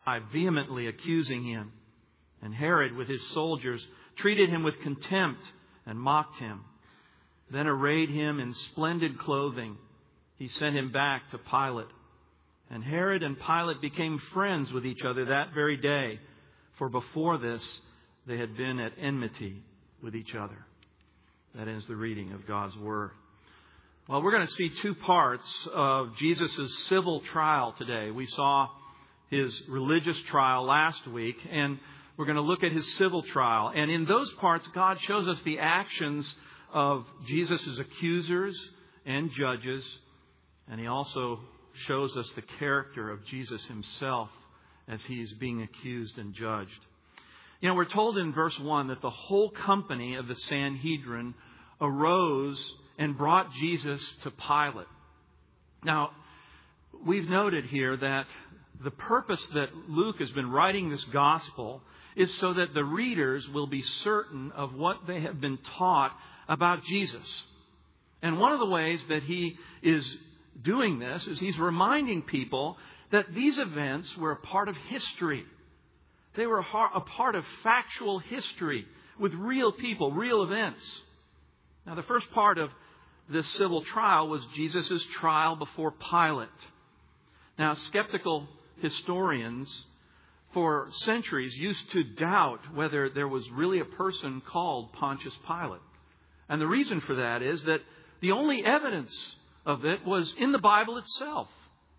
vehemently accusing him. And Herod, with his soldiers, treated him with contempt and mocked him. Then arrayed him in splendid clothing. He sent him back to Pilate. And Herod and Pilate became friends with each other that very day, for before this they had been at enmity with each other. That ends the reading of God's Word. Well, we're going to see two parts of Jesus' civil trial today. We saw His religious trial last week, and we're going to look at His civil trial. And in those parts, God shows us the actions of Jesus' accusers and judges, and He also shows us the character of Jesus Himself as He is being accused and judged. You know, we're told in verse 1 that the whole company of the Sanhedrin arose and brought Jesus to Pilate. Now, we've noted here that the purpose that Luke has been writing this gospel is so that the readers will be certain of what they have been taught about Jesus. And one of the ways that he is doing this is he's reminding people that these events were a part of history. They were a part of factual history with real people, real events. Now, the first part of this civil trial was Jesus' trial before Pilate. Now, skeptical historians for centuries used to doubt whether there was really a person called Pontius Pilate. And the reason for that is that the only evidence of it was in the Bible itself.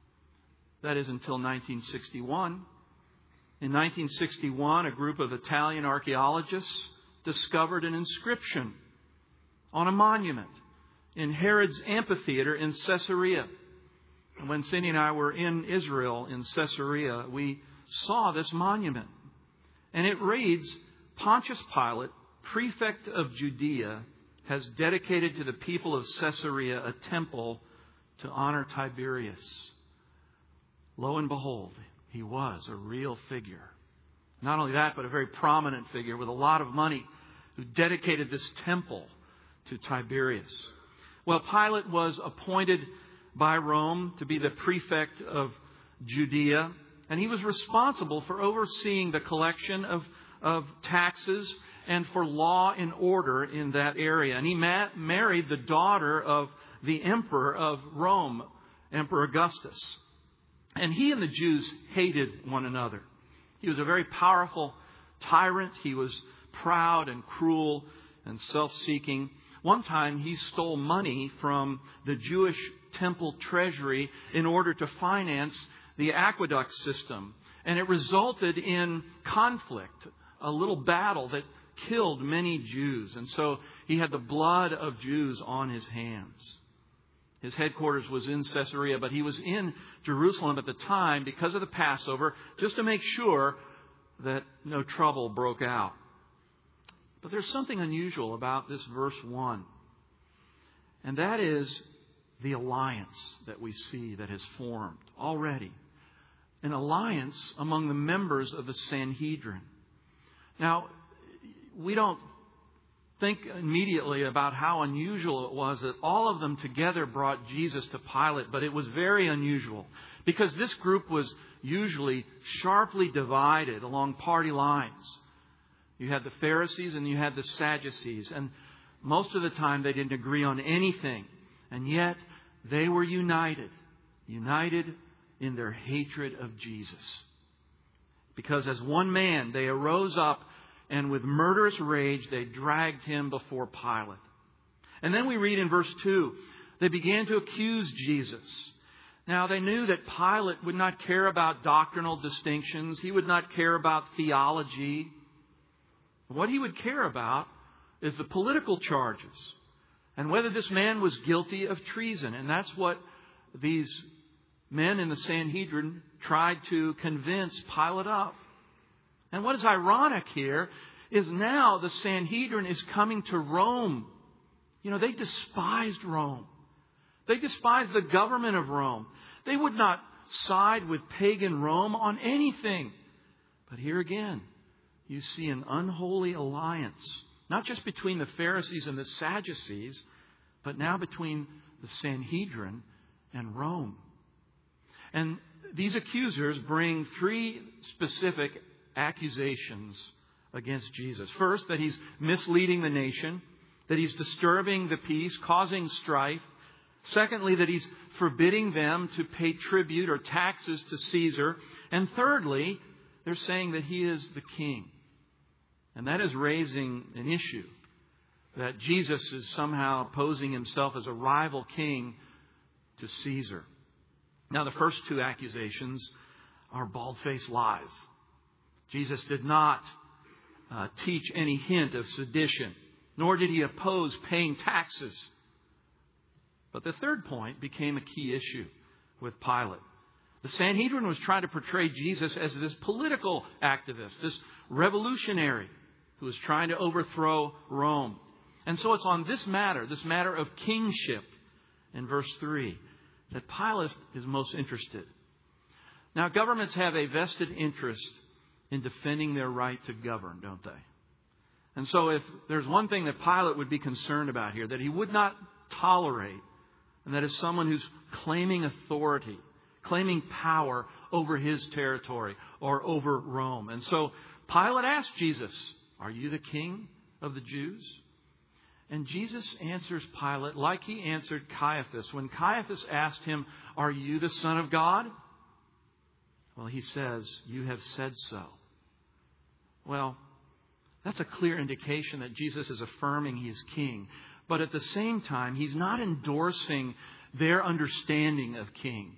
That is until 1961. In 1961, a group of Italian archaeologists discovered an inscription on a monument in Herod's amphitheater in Caesarea. And when Cindy and I were in Israel in Caesarea, we saw this monument. And it reads, Pontius Pilate, prefect of Judea, has dedicated to the people of Caesarea a temple to honor Tiberius. Lo and behold, he was a real figure. Not only that, but a very prominent figure with a lot of money who dedicated this temple to Tiberius. Well, Pilate was appointed by Rome to be the prefect of Judea, and he was responsible for overseeing the collection of taxes and for law and order in that area. And he married the daughter of the emperor of Rome, Emperor Augustus. And he and the Jews hated one another. He was a very powerful tyrant. He was proud and cruel and self-seeking. One time he stole money from the Jewish temple treasury in order to finance the aqueduct system. And it resulted in conflict, a little battle that killed many Jews. And so he had the blood of Jews on his hands. His headquarters was in Caesarea, but he was in Jerusalem at the time because of the Passover, just to make sure that no trouble broke out. But there's something unusual about this verse 1. And that is the alliance that we see that has formed already. An alliance among the members of the Sanhedrin. Now, we don't think immediately about how unusual it was that all of them together brought Jesus to Pilate, but it was very unusual because this group was usually sharply divided along party lines. You had the Pharisees and you had the Sadducees, and most of the time they didn't agree on anything, and yet they were united in their hatred of Jesus. Because as one man, they arose up and with murderous rage, they dragged him before Pilate. And then we read in verse 2, they began to accuse Jesus. Now, they knew that Pilate would not care about doctrinal distinctions. He would not care about theology. What he would care about is the political charges and whether this man was guilty of treason. And that's what these men in the Sanhedrin tried to convince Pilate of. And what is ironic here is now the Sanhedrin is coming to Rome. You know, they despised Rome. They despised the government of Rome. They would not side with pagan Rome on anything. But here again, you see an unholy alliance, not just between the Pharisees and the Sadducees, but now between the Sanhedrin and Rome. And these accusers bring three specific accusations against Jesus. First, that he's misleading the nation, that he's disturbing the peace, causing strife. Secondly, that he's forbidding them to pay tribute or taxes to Caesar. And thirdly, they're saying that he is the king. And that is raising an issue, that Jesus is somehow posing himself as a rival king to Caesar. Now, the first two accusations are bald-faced lies. Jesus did not teach any hint of sedition, nor did he oppose paying taxes. But the third point became a key issue with Pilate. The Sanhedrin was trying to portray Jesus as this political activist, this revolutionary who was trying to overthrow Rome. And so it's on this matter of kingship, in verse 3, that Pilate is most interested. Now, governments have a vested interest in defending their right to govern, don't they? And so if there's one thing that Pilate would be concerned about here, that he would not tolerate, and that is someone who's claiming authority, claiming power over his territory or over Rome. And so Pilate asked Jesus, "Are you the king of the Jews?" And Jesus answers Pilate like he answered Caiaphas. When Caiaphas asked him, "Are you the Son of God?" Well, he says, "You have said so." Well, that's a clear indication that Jesus is affirming he is king. But at the same time, he's not endorsing their understanding of king.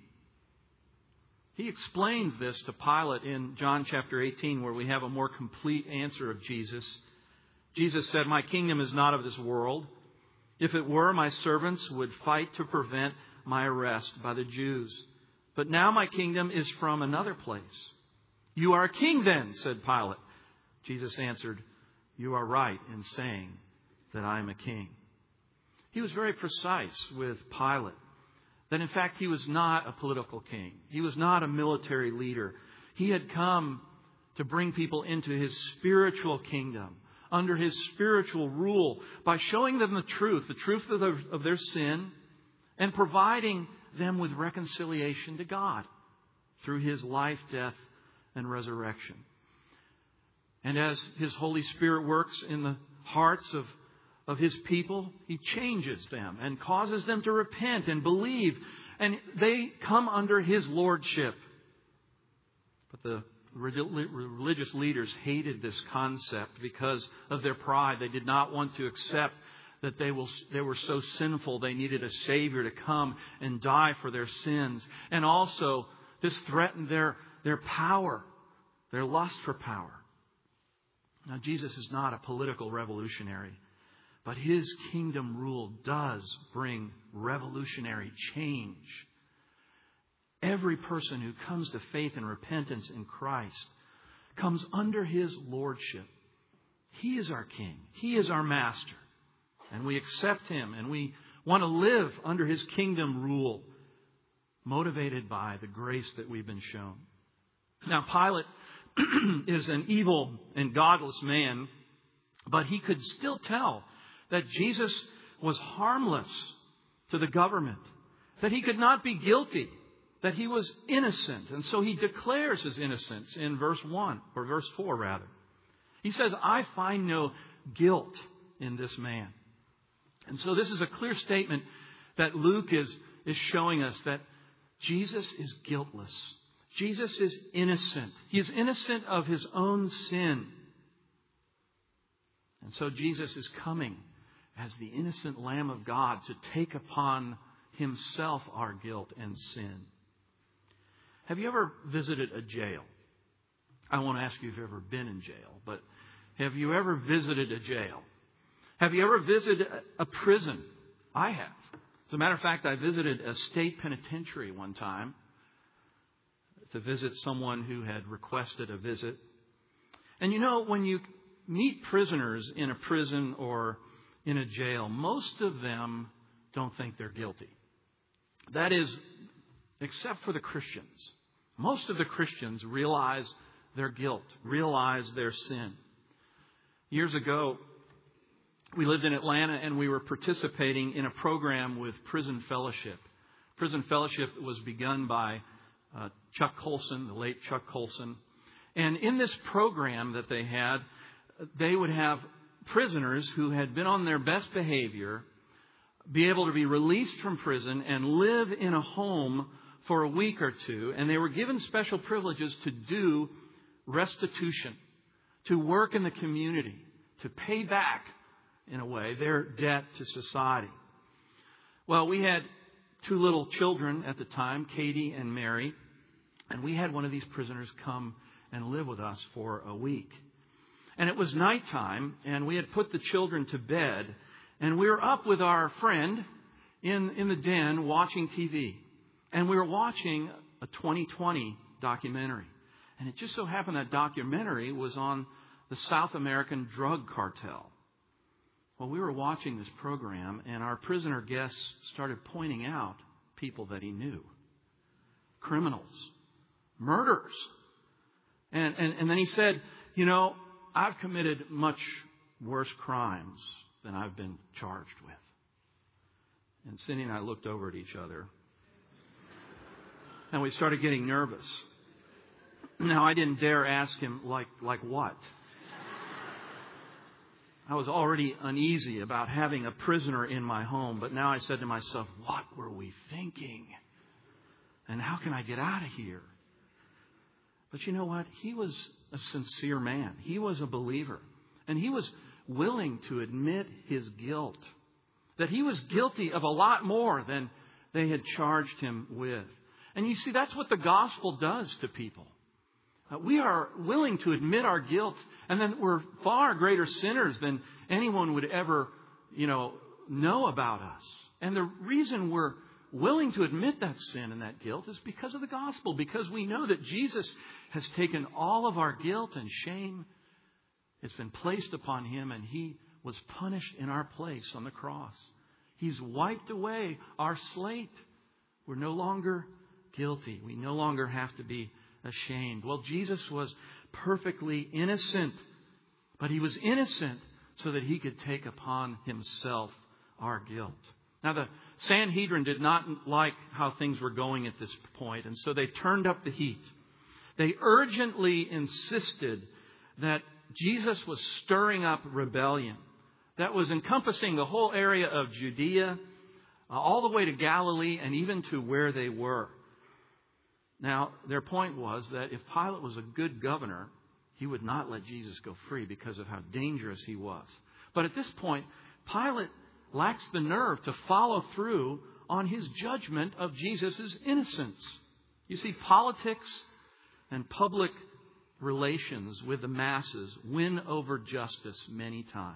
He explains this to Pilate in John chapter 18, where we have a more complete answer of Jesus. Jesus said, "My kingdom is not of this world. If it were, my servants would fight to prevent my arrest by the Jews. But now my kingdom is from another place." "You are a king then," said Pilate. Jesus answered, "You are right in saying that I am a king." He was very precise with Pilate that in fact he was not a political king. He was not a military leader. He had come to bring people into his spiritual kingdom, under his spiritual rule, by showing them the truth of their sin, and providing them with reconciliation to God through his life, death, and resurrection. And as his Holy Spirit works in the hearts of his people, he changes them and causes them to repent and believe. And they come under his lordship. But the religious leaders hated this concept because of their pride. They did not want to accept that they were so sinful they needed a Savior to come and die for their sins. And also, this threatened their power, their lust for power. Now, Jesus is not a political revolutionary, but his kingdom rule does bring revolutionary change. Every person who comes to faith and repentance in Christ comes under his lordship. He is our king. He is our master. And we accept him, and we want to live under his kingdom rule, motivated by the grace that we've been shown. Now, Pilate is an evil and godless man, but he could still tell that Jesus was harmless to the government, that he could not be guilty, that he was innocent. And so he declares his innocence in verse 1, or verse 4 rather. He says, "I find no guilt in this man." And so this is a clear statement that Luke is showing us, that Jesus is guiltless. Jesus is innocent. He is innocent of his own sin. And so Jesus is coming as the innocent Lamb of God to take upon himself our guilt and sin. Have you ever visited a jail? I won't ask you if you've ever been in jail, but have you ever visited a jail? Have you ever visited a prison? I have. As a matter of fact, I visited a state penitentiary one time to visit someone who had requested a visit. And you know, when you meet prisoners in a prison or in a jail, most of them don't think they're guilty. That is, except for the Christians. Most of the Christians realize their guilt, realize their sin. Years ago, we lived in Atlanta and we were participating in a program with Prison Fellowship. Prison Fellowship was begun by Chuck Colson, the late Chuck Colson. And in this program that they had, they would have prisoners who had been on their best behavior be able to be released from prison and live in a home for a week or two. And they were given special privileges to do restitution, to work in the community, to pay back, in a way, their debt to society. Well, we had 2 little children at the time, Katie and Mary, and we had one of these prisoners come and live with us for a week. And it was nighttime, and we had put the children to bed, and we were up with our friend in the den watching TV. And we were watching a 2020 documentary. And it just so happened that documentary was on the South American drug cartel. Well, we were watching this program, and our prisoner guest started pointing out people that he knew. Criminals. Murderers. And then he said, you know, I've committed much worse crimes than I've been charged with. And Cindy and I looked over at each other. And we started getting nervous. Now, I didn't dare ask him, like what? I was already uneasy about having a prisoner in my home. But now I said to myself, what were we thinking? And how can I get out of here? But you know what? He was a sincere man. He was a believer. And he was willing to admit his guilt. That he was guilty of a lot more than they had charged him with. And you see, that's what the gospel does to people. We are willing to admit our guilt, and then we're far greater sinners than anyone would ever, know about us. And the reason we're willing to admit that sin and that guilt is because of the gospel, because we know that Jesus has taken all of our guilt and shame. It's been placed upon him, and he was punished in our place on the cross. He's wiped away our slate. We're no longer guilty. We no longer have to be ashamed. Well, Jesus was perfectly innocent, but he was innocent so that he could take upon himself our guilt. Now, the Sanhedrin did not like how things were going at this point, and so they turned up the heat. They urgently insisted that Jesus was stirring up rebellion that was encompassing the whole area of Judea, all the way to Galilee, and even to where they were. Now, their point was that if Pilate was a good governor, he would not let Jesus go free because of how dangerous he was. But at this point, Pilate lacks the nerve to follow through on his judgment of Jesus' innocence. You see, politics and public relations with the masses win over justice many times.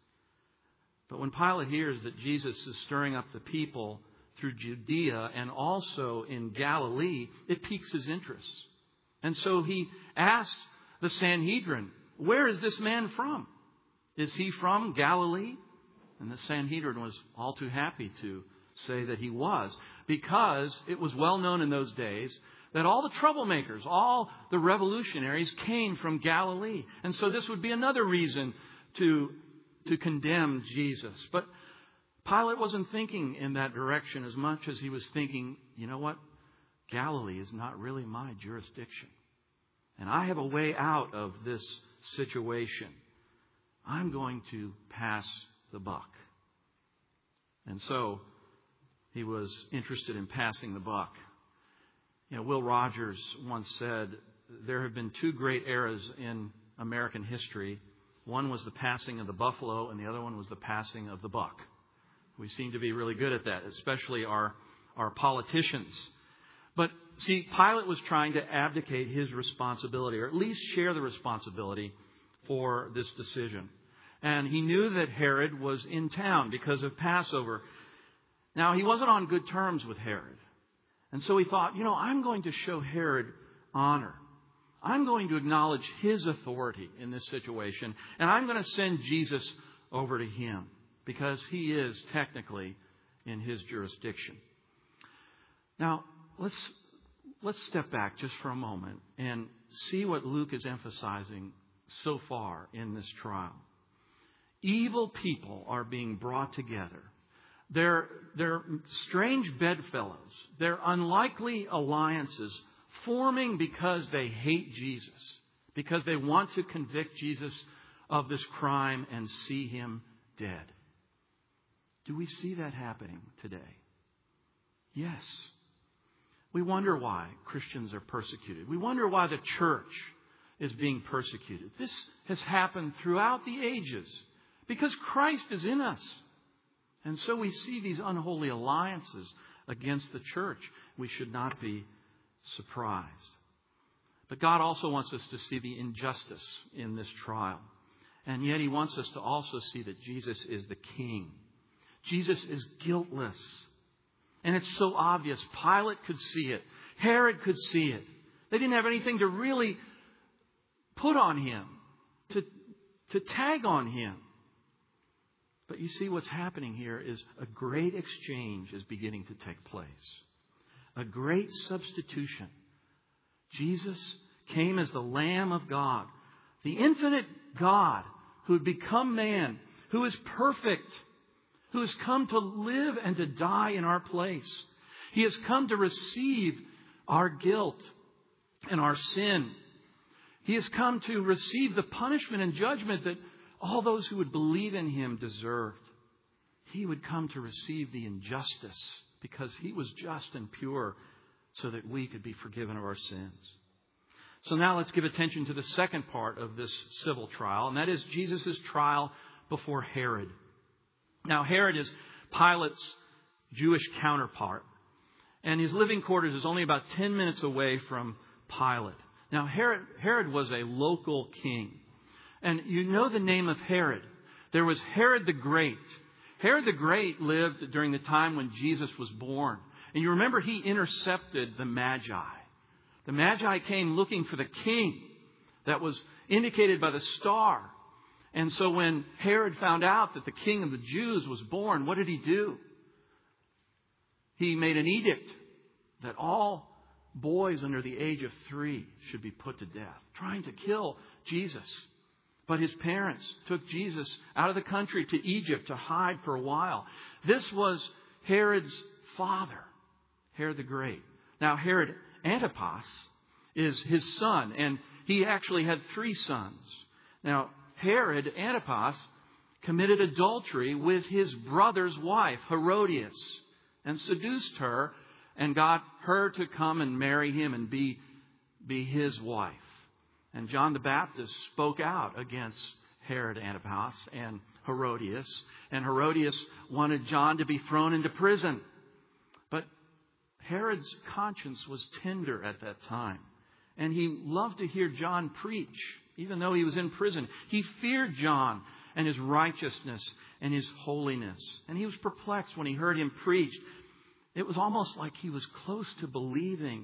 But when Pilate hears that Jesus is stirring up the people through Judea and also in Galilee, it piques his interest. And so he asks the Sanhedrin, where is this man from? Is he from Galilee? And the Sanhedrin was all too happy to say that he was, because it was well known in those days that all the troublemakers, all the revolutionaries came from Galilee. And so this would be another reason to condemn Jesus. But Pilate wasn't thinking in that direction as much as he was thinking, you know what? Galilee is not really my jurisdiction. And I have a way out of this situation. I'm going to pass the buck. And so he was interested in passing the buck. Will Rogers once said, there have been 2 great eras in American history. One was the passing of the buffalo, and the other one was the passing of the buck. We seem to be really good at that, especially our politicians. But see, Pilate was trying to abdicate his responsibility, or at least share the responsibility for this decision. And he knew that Herod was in town because of Passover. Now, he wasn't on good terms with Herod. And so he thought, I'm going to show Herod honor. I'm going to acknowledge his authority in this situation. And I'm going to send Jesus over to him, because he is technically in his jurisdiction. Now, let's step back just for a moment and see what Luke is emphasizing so far in this trial. Evil people are being brought together. They're strange bedfellows. They're unlikely alliances forming because they hate Jesus, because they want to convict Jesus of this crime and see him dead. Do we see that happening today? Yes. We wonder why Christians are persecuted. We wonder why the church is being persecuted. This has happened throughout the ages because Christ is in us. And so we see these unholy alliances against the church. We should not be surprised. But God also wants us to see the injustice in this trial. And yet He wants us to also see that Jesus is the King. Jesus is guiltless. And it's so obvious. Pilate could see it. Herod could see it. They didn't have anything to really put on him, to tag on him. But you see what's happening here is a great exchange is beginning to take place. A great substitution. Jesus came as the Lamb of God, the infinite God who had become man, who is perfect, who has come to live and to die in our place. He has come to receive our guilt and our sin. He has come to receive the punishment and judgment that all those who would believe in Him deserved. He would come to receive the injustice because He was just and pure so that we could be forgiven of our sins. So now let's give attention to the second part of this civil trial, and that is Jesus' trial before Herod. Now, Herod is Pilate's Jewish counterpart, and his living quarters is only about 10 minutes away from Pilate. Now, Herod was a local king. And you know the name of Herod. There was Herod the Great. Herod the Great lived during the time when Jesus was born. And you remember he intercepted the Magi. The Magi came looking for the king that was indicated by the star. And so when Herod found out that the king of the Jews was born, what did he do? He made an edict that all boys under the age of 3 should be put to death, trying to kill Jesus. But his parents took Jesus out of the country to Egypt to hide for a while. This was Herod's father, Herod the Great. Now, Herod Antipas is his son, and he actually had 3 sons. Now, Herod Antipas committed adultery with his brother's wife, Herodias, and seduced her and got her to come and marry him and be his wife. And John the Baptist spoke out against Herod Antipas and Herodias. And Herodias wanted John to be thrown into prison. But Herod's conscience was tender at that time. And he loved to hear John preach, even though he was in prison. He feared John and his righteousness and his holiness. And he was perplexed when he heard him preach. It was almost like he was close to believing.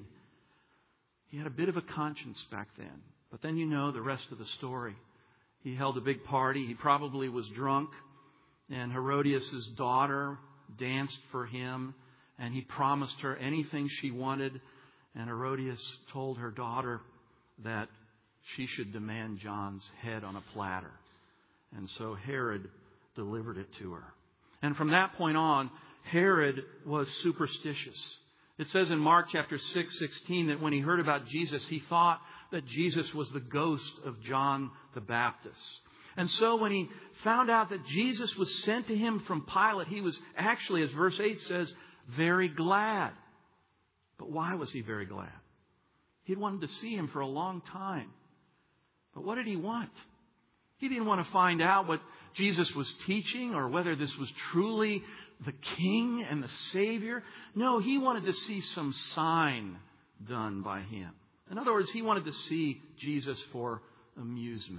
He had a bit of a conscience back then. But then you know the rest of the story. He held a big party. He probably was drunk. And Herodias' daughter danced for him. And he promised her anything she wanted. And Herodias told her daughter that she should demand John's head on a platter. And so Herod delivered it to her. And from that point on, Herod was superstitious. It says in Mark chapter 6:16 that when he heard about Jesus, he thought that Jesus was the ghost of John the Baptist. And so when he found out that Jesus was sent to him from Pilate, he was actually, as verse 8 says, very glad. But why was he very glad? He had wanted to see him for a long time. But what did he want? He didn't want to find out what Jesus was teaching or whether this was truly the King and the Savior. No, he wanted to see some sign done by him. In other words, he wanted to see Jesus for amusement.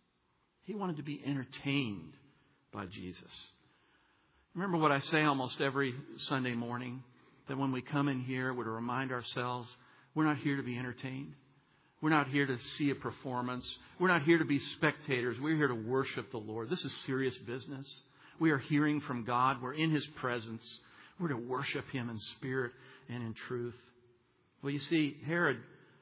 He wanted to be entertained by Jesus. Remember what I say almost every Sunday morning? That when we come in here, we're to remind ourselves, we're not here to be entertained. We're not here to see a performance. We're not here to be spectators. We're here to worship the Lord. This is serious business. We are hearing from God. We're in His presence. We're to worship Him in spirit and in truth. Well, you see, Herod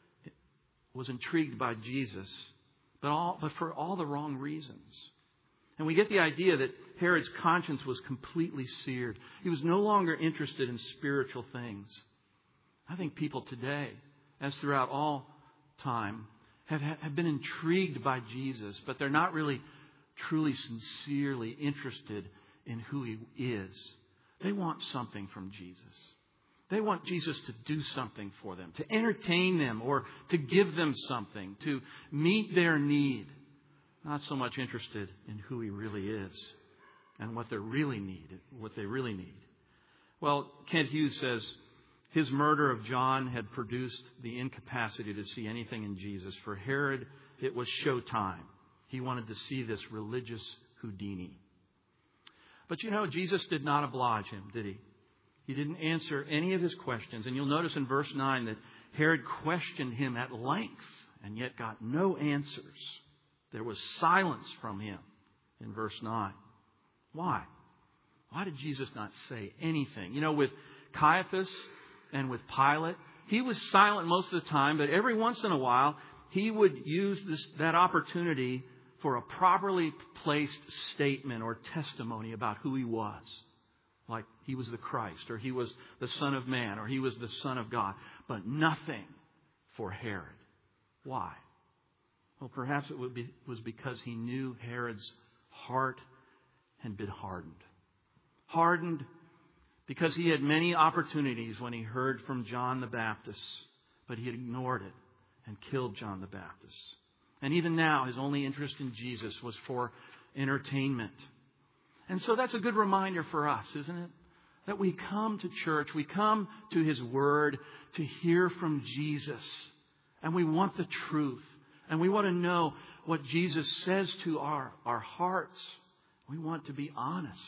was intrigued by Jesus, but for all the wrong reasons. And we get the idea that Herod's conscience was completely seared. He was no longer interested in spiritual things. I think people today as throughout all time, have been intrigued by Jesus, but they're not really truly, sincerely interested in who He is. They want something from Jesus. They want Jesus to do something for them, to entertain them or to give them something, to meet their need. Not so much interested in who He really is and what they really need. Well, Kent Hughes says his murder of John had produced the incapacity to see anything in Jesus. For Herod, it was showtime. He wanted to see this religious Houdini. But Jesus did not oblige him, did He? He didn't answer any of his questions. And you'll notice in verse 9 that Herod questioned him at length and yet got no answers. There was silence from him in verse 9. Why? Why did Jesus not say anything? With Caiaphas and with Pilate, he was silent most of the time, but every once in a while he would use that opportunity for a properly placed statement or testimony about who He was. Like He was the Christ, or He was the Son of Man, or He was the Son of God. But nothing for Herod. Why? Well, perhaps it was because he knew Herod's heart had been hardened. Hardened because he had many opportunities when he heard from John the Baptist, but he ignored it and killed John the Baptist. And even now, his only interest in Jesus was for entertainment. And so that's a good reminder for us, isn't it? That we come to church, we come to His Word to hear from Jesus. And we want the truth. And we want to know what Jesus says to our hearts. We want to be honest.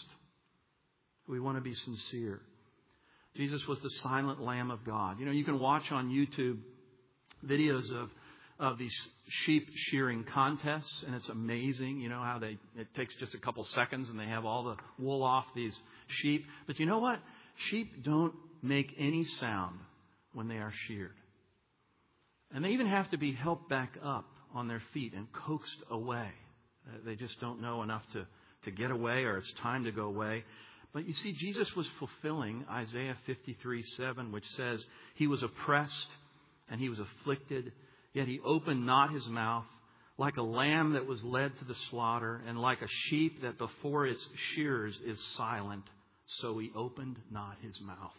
We want to be sincere. Jesus was the silent Lamb of God. You can watch on YouTube videos of these sheep shearing contests, and it's amazing, how it takes just a couple seconds and they have all the wool off these sheep. But you know what? Sheep don't make any sound when they are sheared. And they even have to be helped back up on their feet and coaxed away. They just don't know enough to get away, or it's time to go away. But you see, Jesus was fulfilling Isaiah 53:7, which says, He was oppressed and He was afflicted, yet He opened not His mouth. Like a lamb that was led to the slaughter, and like a sheep that before its shearers is silent, so He opened not His mouth.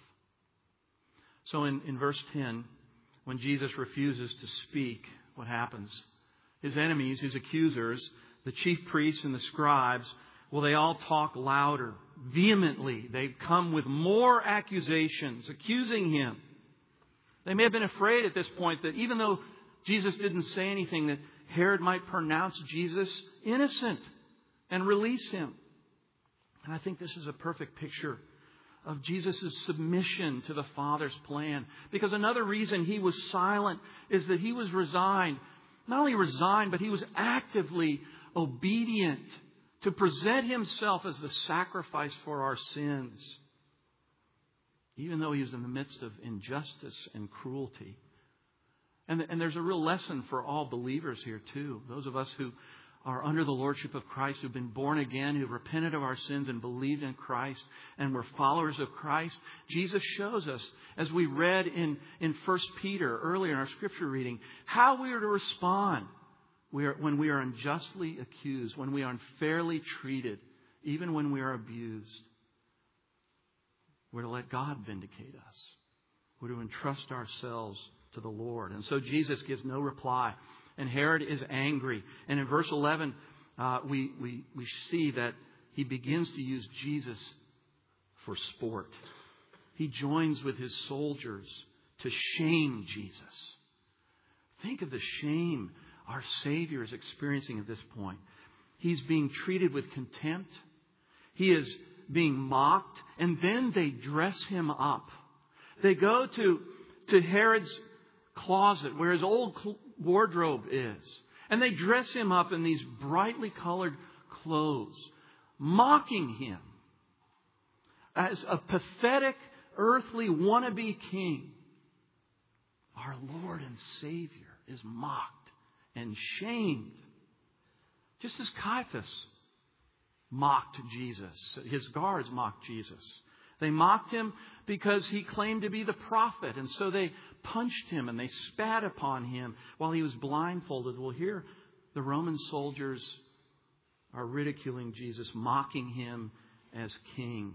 So in verse 10, when Jesus refuses to speak, what happens? His enemies, His accusers, the chief priests and the scribes, well, they all talk louder, vehemently. They come with more accusations, accusing Him. They may have been afraid at this point that even though Jesus didn't say anything, that Herod might pronounce Jesus innocent and release Him. And I think this is a perfect picture of Jesus' submission to the Father's plan. Because another reason He was silent is that He was resigned. Not only resigned, but He was actively obedient to present Himself as the sacrifice for our sins. Even though He was in the midst of injustice and cruelty. And there's a real lesson for all believers here too. Those of us who are under the Lordship of Christ, who've been born again, who've repented of our sins and believed in Christ, and we're followers of Christ. Jesus shows us, as we read in 1 Peter earlier in our scripture reading, how we are to respond when we are unjustly accused, when we are unfairly treated, even when we are abused. We're to let God vindicate us. We're to entrust ourselves to the Lord. And so Jesus gives no reply. And Herod is angry. And in verse 11, we see that he begins to use Jesus for sport. He joins with his soldiers to shame Jesus. Think of the shame our Savior is experiencing at this point. He's being treated with contempt. He is being mocked. And then they dress Him up. They go to Herod's closet where his old wardrobe is. And they dress Him up in these brightly colored clothes, mocking Him as a pathetic, earthly wannabe king. Our Lord and Savior is mocked and shamed. Just as Caiaphas mocked Jesus. His guards mocked Jesus. They mocked him because he claimed to be the prophet. And so they punched him and they spat upon him while he was blindfolded. Well, here the Roman soldiers are ridiculing Jesus, mocking him as king.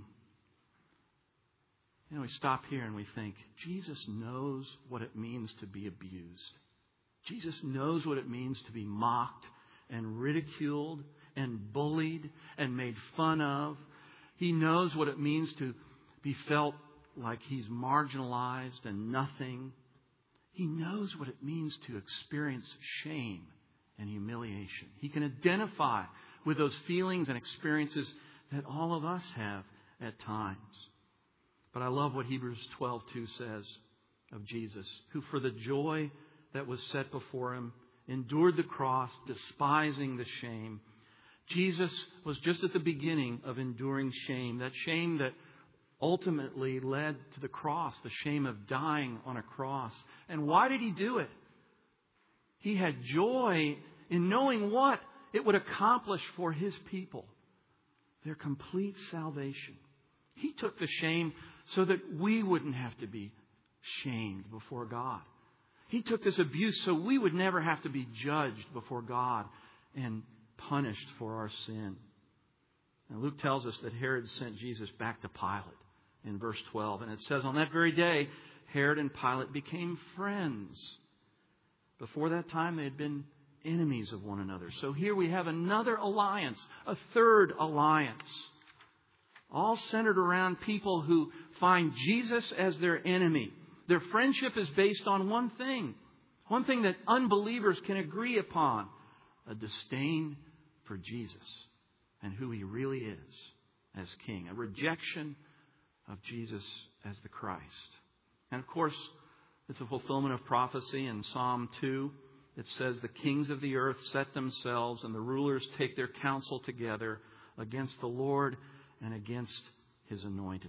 We stop here and we think, Jesus knows what it means to be abused. Jesus knows what it means to be mocked and ridiculed and bullied and made fun of. He knows what it means to be felt like he's marginalized and nothing. He knows what it means to experience shame and humiliation. He can identify with those feelings and experiences that all of us have at times. But I love what Hebrews 12:2 says of Jesus, who for the joy that was set before him endured the cross, despising the shame. Jesus was just at the beginning of enduring shame, that shame that ultimately led to the cross, the shame of dying on a cross. And why did he do it? He had joy in knowing what it would accomplish for his people, their complete salvation. He took the shame so that we wouldn't have to be shamed before God. He took this abuse so we would never have to be judged before God and punished for our sin. And Luke tells us that Herod sent Jesus back to Pilate in verse 12. And it says, on that very day, Herod and Pilate became friends. Before that time, they had been enemies of one another. So here we have another alliance, a third alliance, all centered around people who find Jesus as their enemy. Their friendship is based on one thing that unbelievers can agree upon, a disdain for Jesus and who he really is as king, a rejection of Jesus as the Christ. And of course, it's a fulfillment of prophecy in Psalm 2. It says, the kings of the earth set themselves and the rulers take their counsel together against the Lord and against his anointed.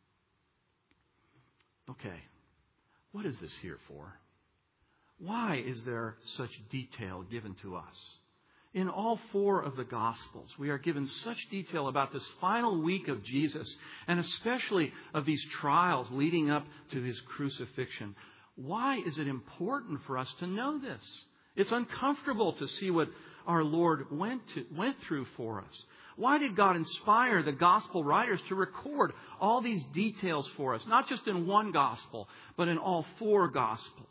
Okay, what is this here for? Why is there such detail given to us? In all four of the Gospels, we are given such detail about this final week of Jesus, and especially of these trials leading up to his crucifixion. Why is it important for us to know this? It's uncomfortable to see what our Lord went through for us. Why did God inspire the Gospel writers to record all these details for us? Not just in one Gospel, but in all four Gospels.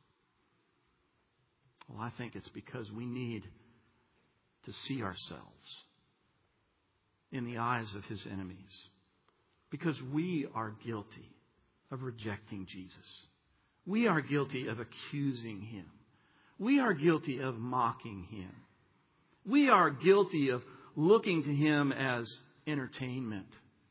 Well, I think it's because we need to see ourselves in the eyes of his enemies. Because we are guilty of rejecting Jesus. We are guilty of accusing him. We are guilty of mocking him. We are guilty of looking to him as entertainment,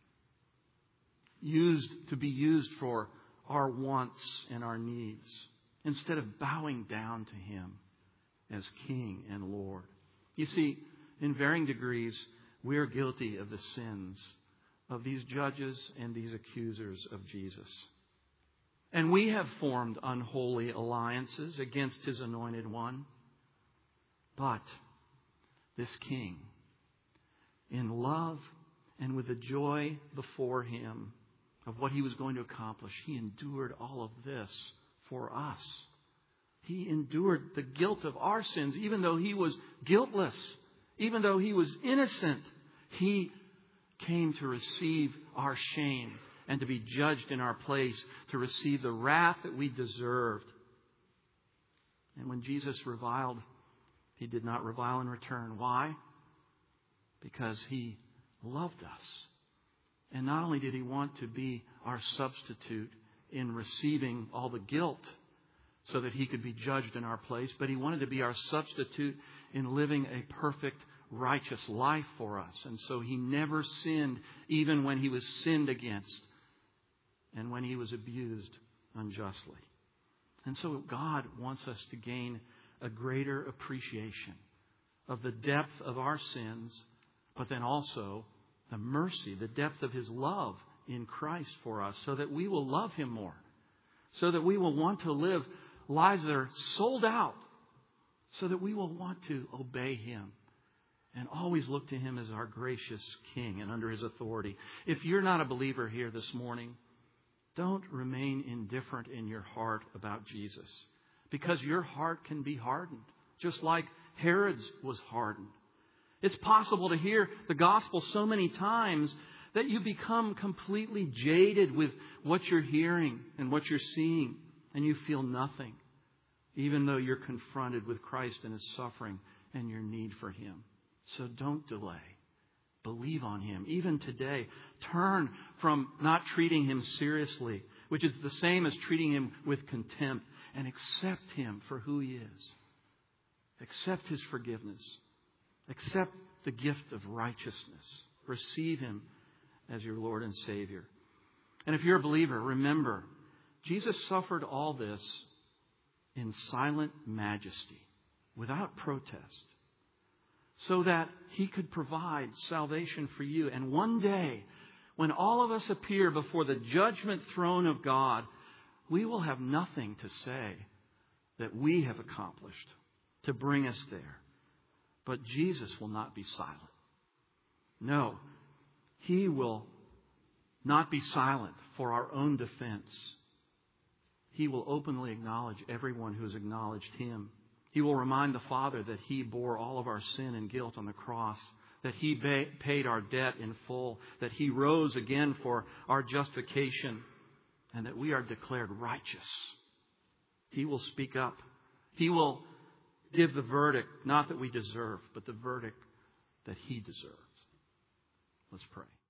to be used for our wants and our needs, instead of bowing down to him as King and Lord. You see, in varying degrees, we are guilty of the sins of these judges and these accusers of Jesus. And we have formed unholy alliances against his anointed one. But this King, in love and with the joy before him of what he was going to accomplish, he endured all of this for us. He endured the guilt of our sins, even though he was guiltless, even though he was innocent. He came to receive our shame and to be judged in our place, to receive the wrath that we deserved. And when Jesus reviled, he did not revile in return. Why? Because he loved us. And not only did he want to be our substitute in receiving all the guilt so that he could be judged in our place, but he wanted to be our substitute in living a perfect, righteous life for us. And so he never sinned, even when he was sinned against and when he was abused unjustly. And so God wants us to gain a greater appreciation of the depth of our sins, but then also the mercy, the depth of his love in Christ for us, so that we will love him more, so that we will want to live lives that are sold out, so that we will want to obey him and always look to Him as our gracious King and under His authority. If you're not a believer here this morning, don't remain indifferent in your heart about Jesus, because your heart can be hardened, just like Herod's was hardened. It's possible to hear the gospel so many times that you become completely jaded with what you're hearing and what you're seeing, and you feel nothing, even though you're confronted with Christ and His suffering and your need for Him. So don't delay. Believe on Him. Even today, turn from not treating Him seriously, which is the same as treating Him with contempt, and accept Him for who He is. Accept His forgiveness. Accept the gift of righteousness. Receive Him as your Lord and Savior. And if you're a believer, remember, Jesus suffered all this in silent majesty, without protest, so that He could provide salvation for you. And one day, when all of us appear before the judgment throne of God, we will have nothing to say that we have accomplished to bring us there. But Jesus will not be silent. No, He will not be silent for our own defense. He will openly acknowledge everyone who has acknowledged Him. He will remind the Father that He bore all of our sin and guilt on the cross, that He paid our debt in full, that He rose again for our justification, and that we are declared righteous. He will speak up. He will give the verdict, not that we deserve, but the verdict that He deserves. Let's pray.